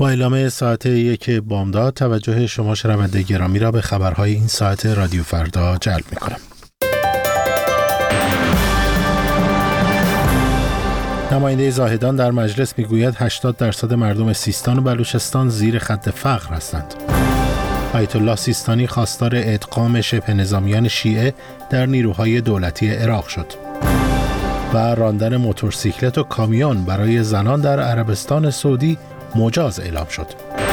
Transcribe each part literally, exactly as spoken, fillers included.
با اعلام ساعت یک بامداد توجه شما شنونده گرامی را به خبرهای این ساعت رادیو فردا جلب می‌کنم. نماینده زاهدان در مجلس میگوید هشتاد درصد مردم سیستان و بلوچستان زیر خط فقر هستند. آیت الله سیستانی خواستار ادغام شبه نظامیان شیعه در نیروهای دولتی عراق شد. و راندن موتورسیکلت و کامیون برای زنان در عربستان سعودی مجاز اعلام شد.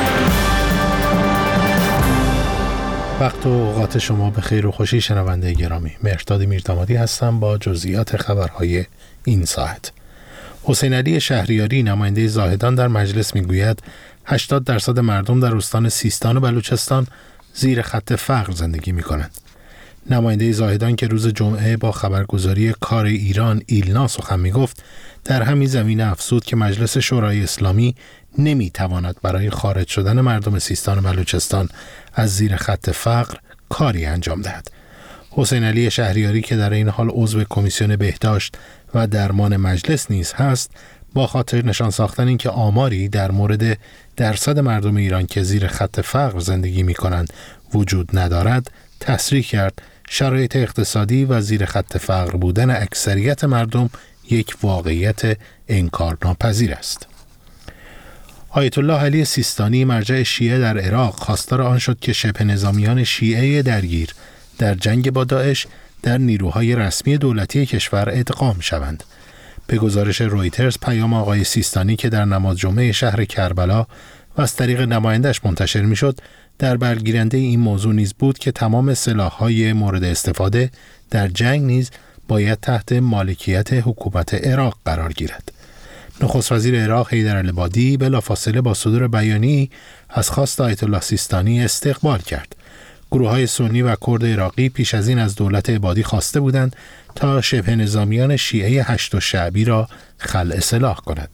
وقت و اوقات شما به خیر و خوشی شنونده گرامی. مهرداد میردامادی هستم با جزئیات خبرهای این ساعت. حسین علی شهریاری نماینده زاهدان در مجلس میگوید هشتاد درصد مردم در استان سیستان و بلوچستان زیر خط فقر زندگی میکنند. نماینده زاهدان که روز جمعه با خبرگزاری کار ایران ایلنا سخن میگفت، در همین زمینه افزود که مجلس شورای اسلامی نمیتواند برای خارج شدن مردم سیستان و بلوچستان از زیر خط فقر کاری انجام دهد. حسین علی شهریاری که در این حال عضو کمیسیون بهداشت و درمان مجلس نیز هست، با خاطر نشان ساختن اینکه آماری در مورد درصد مردم ایران که زیر خط فقر زندگی می‌کنند وجود ندارد، تصریح کرد شرایط اقتصادی و زیر خط فقر بودن اکثریت مردم یک واقعیت انکارناپذیر است. آیت الله علی سیستانی مرجع شیعه در عراق خواستار آن شد که شبه نظامیان شیعه درگیر در جنگ با داعش در نیروهای رسمی دولتی کشور ادغام شوند. به گزارش رویترز، پیام آقای سیستانی که در نماز جمعه شهر کربلا و از طریق نمایندش منتشر میشد، در برگیرنده این موضوع نیز بود که تمام سلاح‌های مورد استفاده در جنگ نیز باید تحت مالکیت حکومت عراق قرار گیرد. نخست وزیر عراق حیدر العبادی بلافاصله با صدور بیانیه‌ای از خواست آیت الله سیستانی استقبال کرد. گروه‌های سنی و کرد عراقی پیش از این از دولت عبادی خواسته بودند تا شبه نظامیان شیعه هشت شعبی را خلع سلاح کند.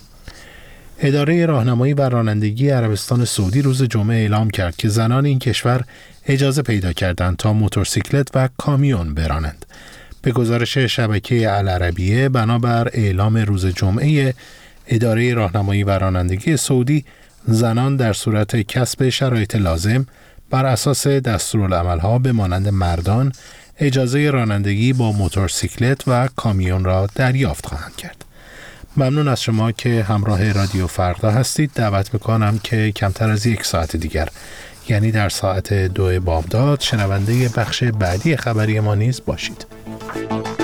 اداره راهنمایی و رانندگی عربستان سعودی روز جمعه اعلام کرد که زنان این کشور اجازه پیدا کردند تا موتورسیکلت و کامیون برانند. به گزارش شبکه العربیه، بنابر اعلام روز جمعه اداره راهنمایی و رانندگی سعودی، زنان در صورت کسب شرایط لازم بر اساس دستورالعمل‌ها به مانند مردان اجازه رانندگی با موتورسیکلت و کامیون را دریافت خواهند کرد. ممنون از شما که همراه رادیو فردا هستید. دعوت میکنم که کمتر از یک ساعت دیگر، یعنی در ساعت دو بامداد، شنونده بخش بعدی خبری ما نیز باشید.